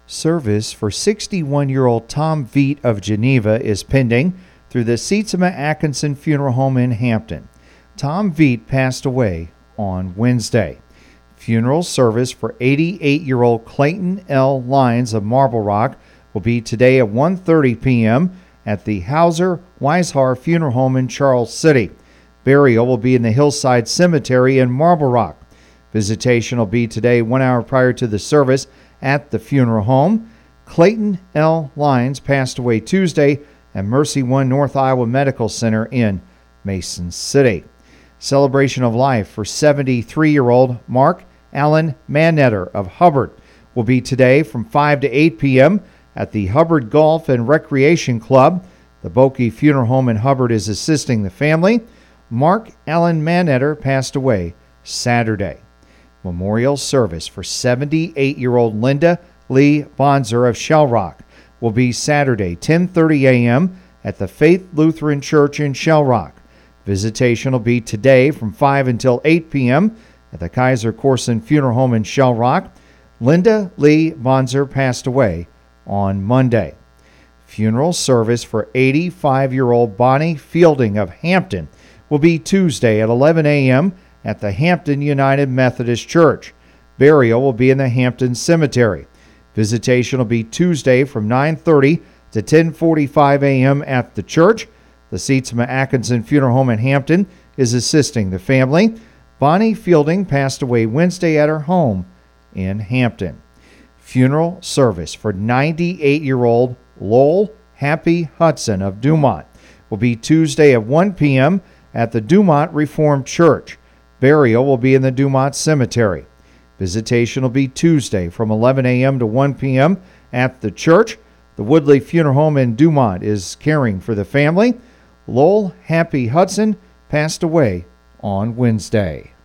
Service for 61-year-old Tom Veet of Geneva is pending through the Sietsema Atkinson Funeral Home in Hampton. Tom Veet passed away on Wednesday. Funeral service for 88-year-old Clayton L. Lyons of Marble Rock will be today at 1:30 p.m. at the Hauser Weishar Funeral Home in Charles City. Burial will be in the Hillside Cemetery in Marble Rock. Visitation will be today 1 hour prior to the service at the funeral home. Clayton L. Lyons passed away Tuesday at Mercy One North Iowa Medical Center in Mason City. Celebration of life for 73-year-old Mark Allen Manetter of Hubbard will be today from 5 to 8 p.m. at the Hubbard Golf and Recreation Club. The Boke Funeral Home in Hubbard is assisting the family. Mark Allen Manetter passed away Saturday. Memorial service for 78-year-old Linda Lee Bonzer of Shell Rock will be Saturday, 10:30 a.m. at the Faith Lutheran Church in Shell Rock. Visitation will be today from 5 until 8 p.m. at the Kaiser Corson Funeral Home in Shell Rock. Linda Lee Bonzer passed away on Monday. Funeral service for 85-year-old Bonnie Fielding of Hampton will be Tuesday at 11 a.m. at the Hampton United Methodist Church. Burial will be in the Hampton Cemetery. Visitation will be Tuesday from 9:30 to 10:45 a.m. at the church. The Sietsema Atkinson Funeral Home in Hampton is assisting the family. Bonnie Fielding passed away Wednesday at her home in Hampton. Funeral service for 98-year-old Lowell Happy Hudson of Dumont will be Tuesday at 1 p.m. at the Dumont Reformed Church. Burial will be in the Dumont Cemetery. Visitation will be Tuesday from 11 a.m. to 1 p.m. at the church. The Woodley Funeral Home in Dumont is caring for the family. Lowell Happy Hudson passed away on Wednesday.